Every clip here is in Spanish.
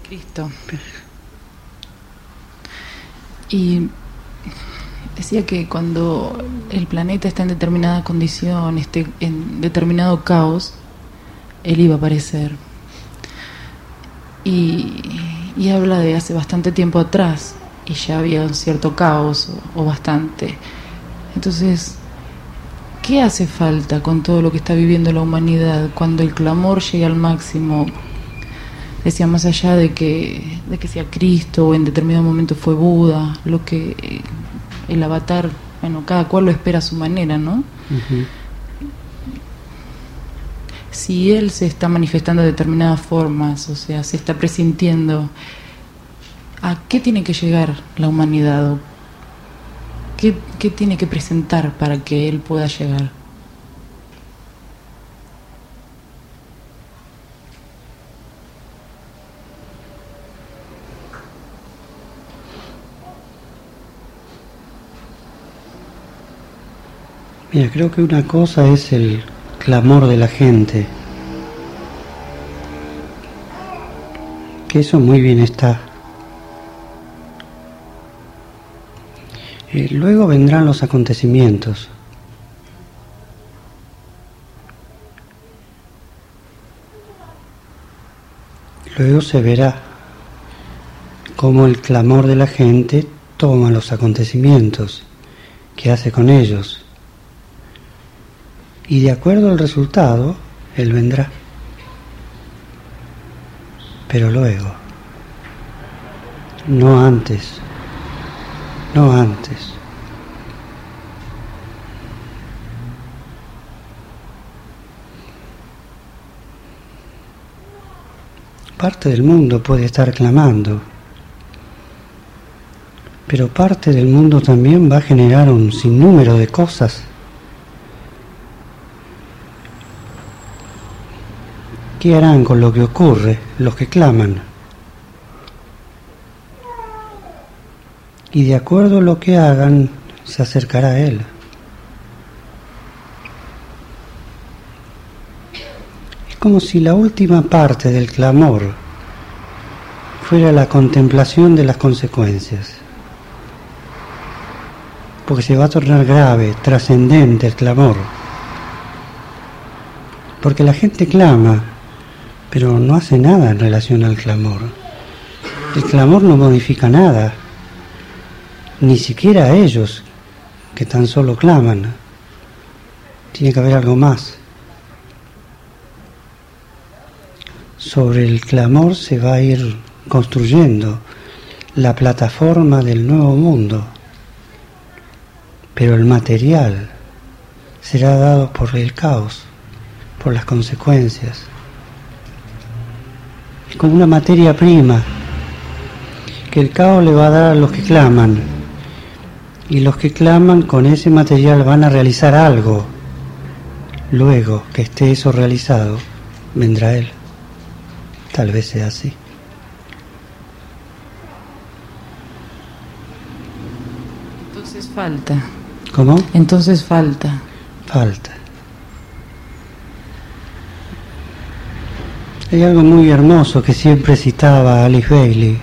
Cristo. Y decía que cuando el planeta está en determinada condición, esté en determinado caos, Él iba a aparecer. Y habla de hace bastante tiempo atrás, y ya había un cierto caos, o bastante. Entonces, ¿qué hace falta con todo lo que está viviendo la humanidad cuando el clamor llega al máximo? Decía, más allá de que sea Cristo o en determinado momento fue Buda, lo que el avatar, bueno, cada cual lo espera a su manera, ¿no? Uh-huh. Si él se está manifestando de determinadas formas, o sea, se está presintiendo, ¿a qué tiene que llegar la humanidad? ¿Qué tiene que presentar para que él pueda llegar? Mira, creo que una cosa es el clamor de la gente, que eso muy bien está. Luego vendrán los acontecimientos. Luego se verá cómo el clamor de la gente toma los acontecimientos, qué hace con ellos. Y de acuerdo al resultado, Él vendrá. Pero luego, no antes. No antes. Parte del mundo puede estar clamando, pero parte del mundo también va a generar un sinnúmero de cosas. ¿Qué harán con lo que ocurre los que claman? Y de acuerdo a lo que hagan, se acercará a Él. Es como si la última parte del clamor fuera la contemplación de las consecuencias. Porque se va a tornar grave, trascendente el clamor. Porque la gente clama, pero no hace nada en relación al clamor. El clamor no modifica nada, ni siquiera a ellos, que tan solo claman. Tiene que haber algo más. Sobre el clamor se va a ir construyendo la plataforma del nuevo mundo, pero el material será dado por el caos, por las consecuencias. Es como una materia prima que el caos le va a dar a los que claman, y los que claman con ese material van a realizar algo. Luego que esté eso realizado, vendrá Él. Tal vez sea así. Entonces falta. ¿Cómo? Entonces falta. Falta. Hay algo muy hermoso que siempre citaba Alice Bailey.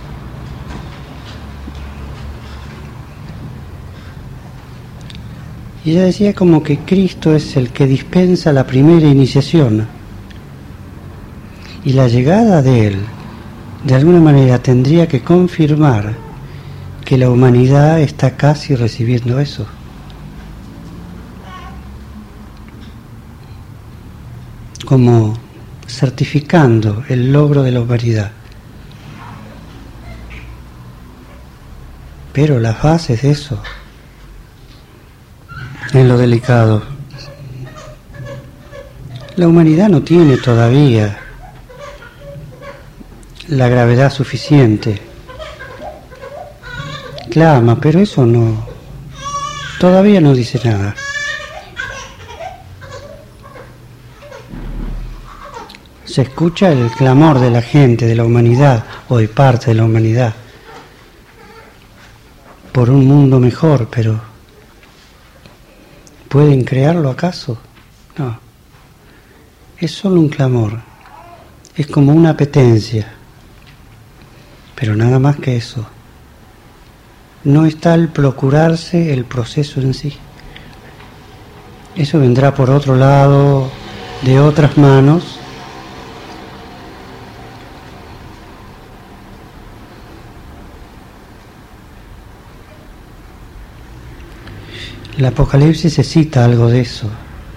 Y ella decía como que Cristo es el que dispensa la primera iniciación. Y la llegada de Él, de alguna manera, tendría que confirmar que la humanidad está casi recibiendo eso. Como certificando el logro de la humanidad. Pero las bases de eso es lo delicado. La humanidad no tiene todavía la gravedad suficiente. Clama, pero eso no, todavía no dice nada. Se escucha el clamor de la gente, de la humanidad, o de parte de la humanidad, por un mundo mejor, pero ¿pueden crearlo acaso? No. Es solo un clamor. Es como una apetencia. pero nada más que eso. No está el procurarse el proceso en sí. Eso vendrá por otro lado, de otras manos. El Apocalipsis se cita algo de eso.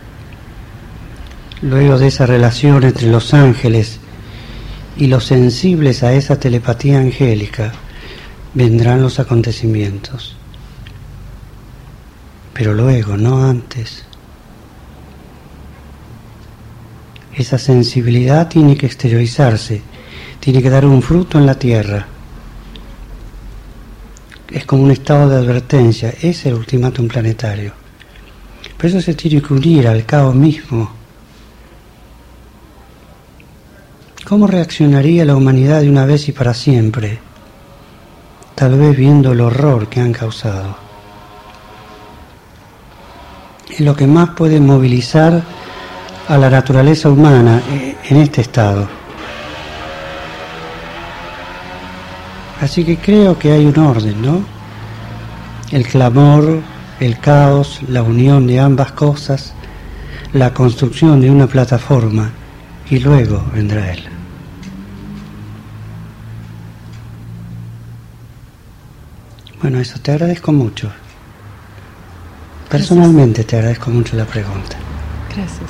Luego de esa relación entre los ángeles y los sensibles a esa telepatía angélica, vendrán los acontecimientos. Pero luego, no antes. Esa sensibilidad tiene que exteriorizarse, tiene que dar un fruto en la tierra. Es como un estado de advertencia, es el ultimátum planetario. Por eso se tiene que unir al caos mismo. ¿Cómo reaccionaría la humanidad de una vez y para siempre? Tal vez viendo el horror que han causado. Es lo que más puede movilizar a la naturaleza humana en este estado. Así que creo que hay un orden, ¿no? El clamor, el caos, la unión de ambas cosas, la construcción de una plataforma, y luego vendrá Él. Bueno, eso, te agradezco mucho. Personalmente te agradezco mucho la pregunta. Gracias.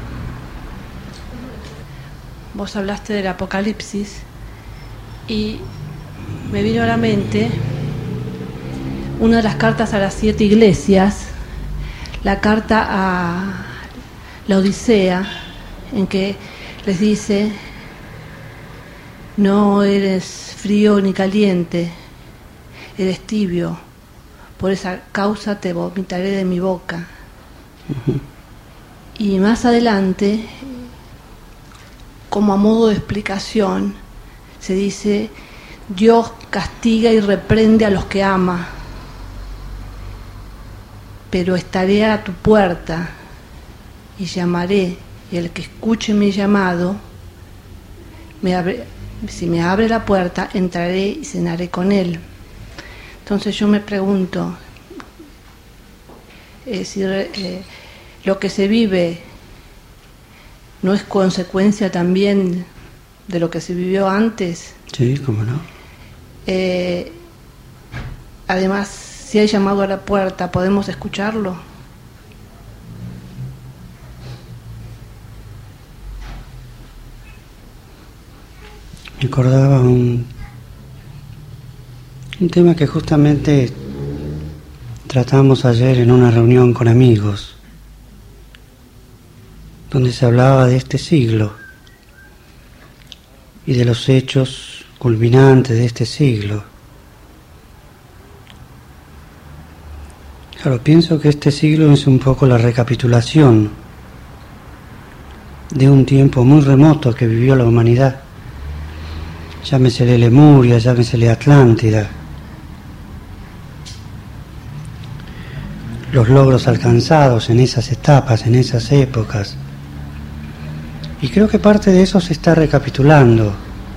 Vos hablaste del Apocalipsis y me vino a la mente una de las cartas a las 7 iglesias, la carta a la Odisea, en que les dice: no eres frío ni caliente, eres tibio, por esa causa te vomitaré de mi boca. Uh-huh. Y más adelante, como a modo de explicación, se dice: Dios castiga y reprende a los que ama, pero estaré a tu puerta y llamaré, y el que escuche mi llamado, si me abre la puerta, entraré y cenaré con él. Entonces yo me pregunto, si lo que se vive no es consecuencia también de lo que se vivió antes. Sí, cómo no. Además, si hay llamado a la puerta, ¿podemos escucharlo? Me acordaba un tema que justamente tratamos ayer en una reunión con amigos, donde se hablaba de este siglo y de los hechos culminantes de este siglo. Claro, pienso que este siglo es un poco la recapitulación de un tiempo muy remoto que vivió la humanidad. Llámesele Lemuria, llámesele Atlántida. Los logros alcanzados en esas etapas, en esas épocas. Y creo que parte de eso se está recapitulando.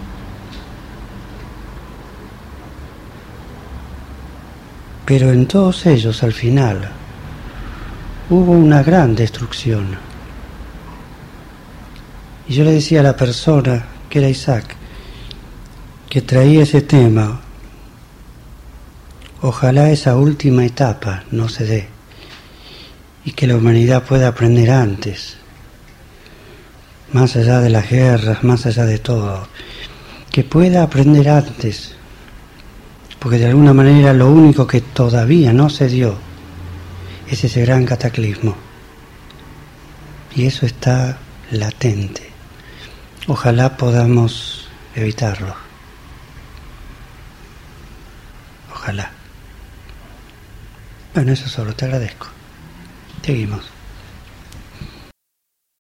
Pero en todos ellos, al final, hubo una gran destrucción. Y yo le decía a la persona, que era Isaac, que traía ese tema: ojalá esa última etapa no se dé y que la humanidad pueda aprender antes, más allá de las guerras, más allá de todo, que pueda aprender antes, porque de alguna manera lo único que todavía no se dio es ese gran cataclismo, y eso está latente. Ojalá podamos evitarlo. Ojalá. Bueno, eso solo, te agradezco. Seguimos.